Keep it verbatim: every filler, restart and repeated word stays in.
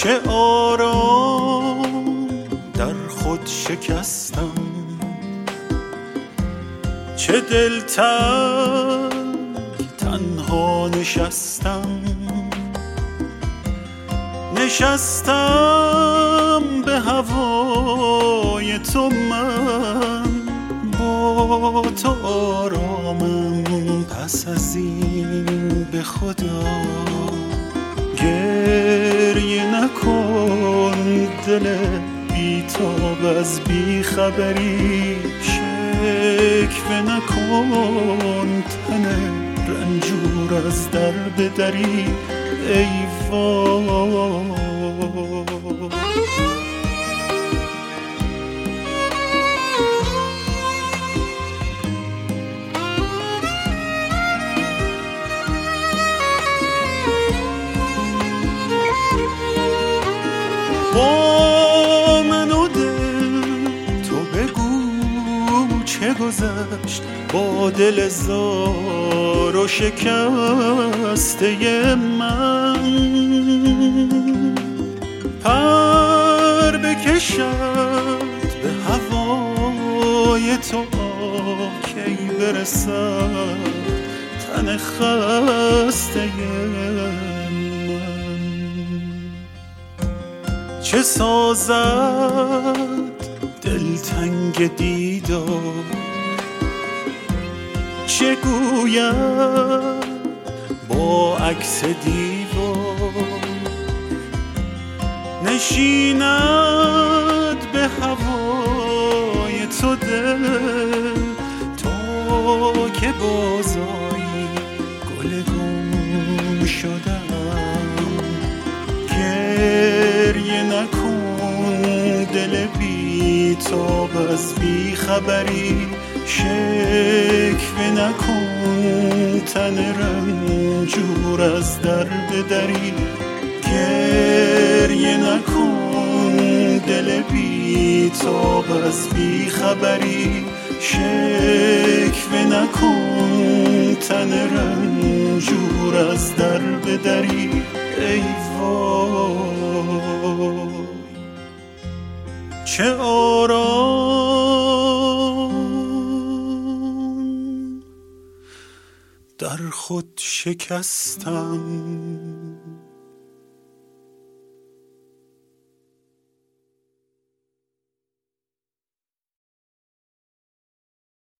چه آرام در خود شکستم، چه دلتنگ تنها نشستم. نشستم به هوای تو، من با تو آرامم. پس از این به خدا گریه نکن، دل بی‌تاب از بی‌خبری شکوه نکن، تن رنجور از درد دری ای وای. با من و دل تو بگو چه گذشت، با دل زار و شکسته من. پر بکشد به هوای تو، کی برسد تن خسته من. چه سازد دلتنگ دیدار، چه گوید با عکس دیوار. نشیند به هوای تو دل، تا که بازایی گل گم شدم. گریه نکن، دل بی‌تاب از بی‌خبری شکوه نکن، تن رنجور از درد دری. گریه نکن، دل بی‌تاب از بی‌خبری شکوه نکن، تن رنجور از درد دری ای وای. چه آرام در خود شکستم،